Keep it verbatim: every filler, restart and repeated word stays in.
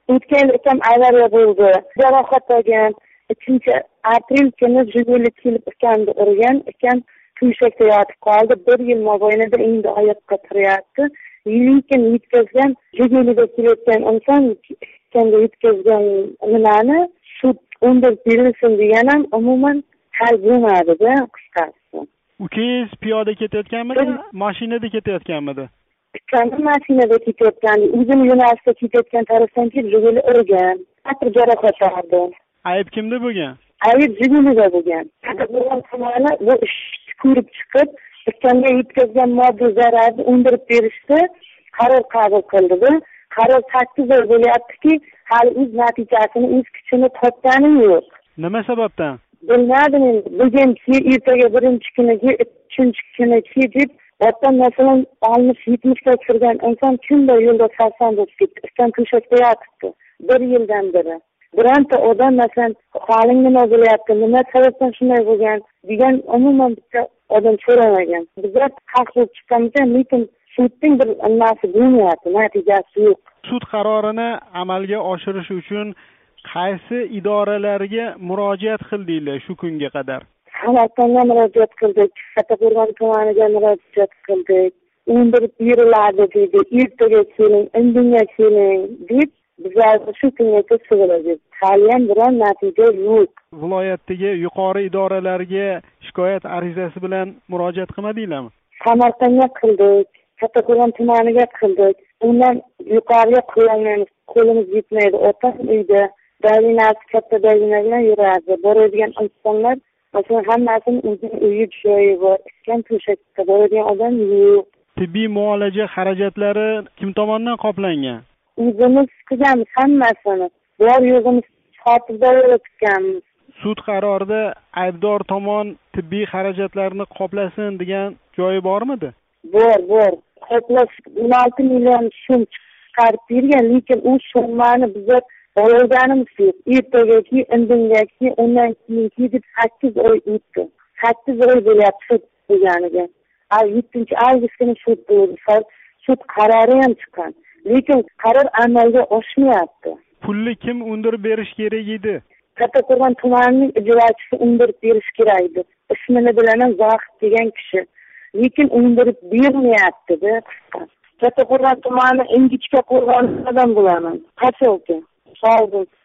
o'tgan yil ukam avariya bo'ldi, jarohat olgan. ikkinchi aprel kuni Jiguli kelib ukamni urgan, ukam to'shakda yotib qoldi. Bir yil mobaynida endi oyoqqa turyapti. Lekin yetkazgan Jigulida kelayotgan inson ukamga yetkazgan nimani sud undirib berilsin degan ham umuman hal bo'lmadi-da, qisqasi. Ukangiz piyoda ketayotganmidi, mashinada ketayotganmidi? Ukam mashinada ketayotgandi. O'zini yo'nalishda ketayotgan tarafdan kelib Jiguli urgan. Qattiq jarohat oldi. Ayb kimda bo'lgan? Ayb Jigulida bo'lgan. Tadbirlar tomoni bu ishni ko'rib chiqib, ukamga yetkazgan moddiy zararni undirib berishdi, qaror qabul qildi. Qaror sakkiz oy bo'lyaptiki, hali o'z natijasini, o'z kuchini topgani yo'q. Nima sababdan? Bilmadim endi. Bugunki ertaga birinchi kuniga, uchinchi kuniga deb otdan masalan oltmish yetmishga kirgan inson kimdir yo'lda sarson bo'lib ketdi. Ukam to'shakda yotibdi bir yildan beri. Bironta odam masalan holing nima bo'lyapti, nima sababdan shunday bo'lgan degan umuman bitta odam so'ramagan. Bizlar haq bo'lib chiqqanimizda, lekin sudning bir nimasi bo'lmayapti, natijasi yo'q. Sud qarorini amalga oshirish uchun qaysi idoralarga murojaat qildinglar shu kunga qadar? Samarqandga murojaat qildik, Kattaqo'rg'on tumaniga murojaat qildik. Undirib beriladi dedi, ertaga keling, indinga keling deb bizlar shu kungacha so'radik. Hali ham biron natija yo'q. Viloyatdagi yuqori idoralarga shikoyat arizasi bilan murojaat qilmadinglarmi? Samarqandga qildik, Kattaqo'rg'on tumaniga qildik. Undan yuqoriga qo'yolmaymiz, qo'limiz yetmaydi. Otam uyda dalinasi katta dalina bilan yuradi. Boradigan insonlar masalan hammasini o'zining uyi joyi bor. Ikkan to'shakda boradigan odam yo'q. Tibbiy muolaja xarajatlari kim tomonidan qoplangan? O'zimiz qilganmiz hammasini. Bor yo'g'imiz xotibda o'tganmiz. Sud qarorida aybdor tomon tibbiy xarajatlarni qoplasin degan joyi bormidi? Bor, bor. Qoplash o'n olti million so'm chiqarib bergan, lekin u summani bizlar olganimiz yo'q. Ertagaki, indingaki, undan keyingi deb sakkiz oy o'tdi. sakkiz oy bo'lyapti sud bo'lganiga. yettinchi avgust kuni sud bo'ldi. Sud qarori ham chiqqan. Lekin qaror amalga oshmayapti. Pulni kim undirib berish kerak edi? Kattaqo'rg'on tumanining ijrochisi undirib berish kerak edi. Ismini bilaman, Zohid degan kishi. Lekin undirib bermayapti-da, qisqa. Kattaqo'rg'on tumani ingichka qo'rg'ondan bo'laman. Qachoqda. Sog' bo'l.